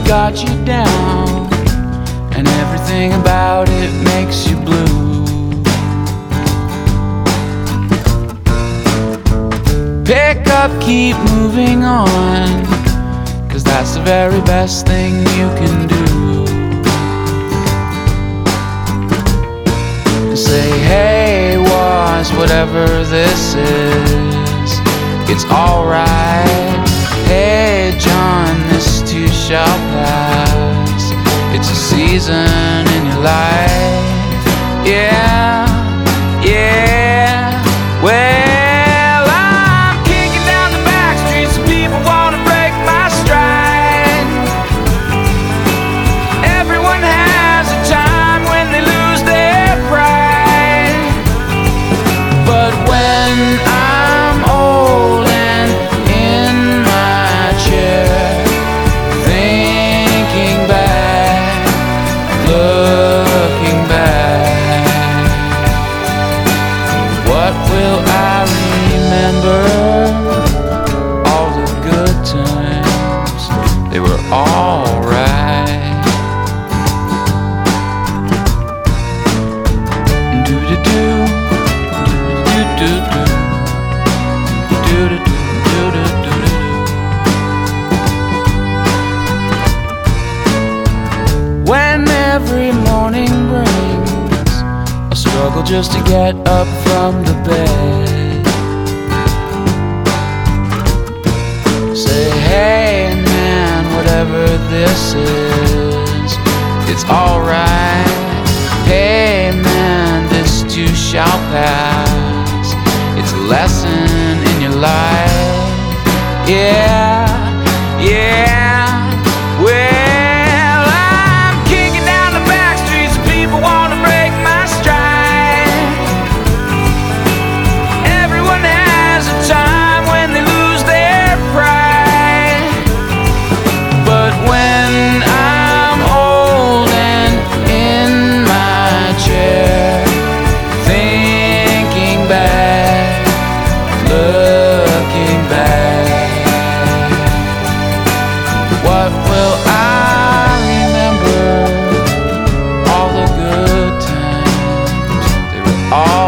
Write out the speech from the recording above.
got you down, and everything about it makes you blue. Pick up, keep moving on, 'cause that's the very best thing you can do. And say, hey, was whatever this is, it's alright. Hey, John, this too shall pass. It's a season in your life. Yeah, yeah. Well, I'm kicking down the back streets, so people wanna break my stride. Everyone has a time when they lose their pride. But when I'm old and in my chair, thinking back, looking back, what will I remember? All the good times, they were alright. Do-do-do, do-do-do-do, do-do-do-do-do-do-do. When every morning brings a struggle just to get up from the bed, say, hey man, whatever this is, it's alright. Hey man, this too shall pass. It's a lesson in your life. Yeah, yeah. Well, I'm kicking down the back streets, and people wanna break my stride. Everyone has a time when they lose their pride. But when I'm old and in my chair, thinking back, looking back, what will I remember? All the good times, they were all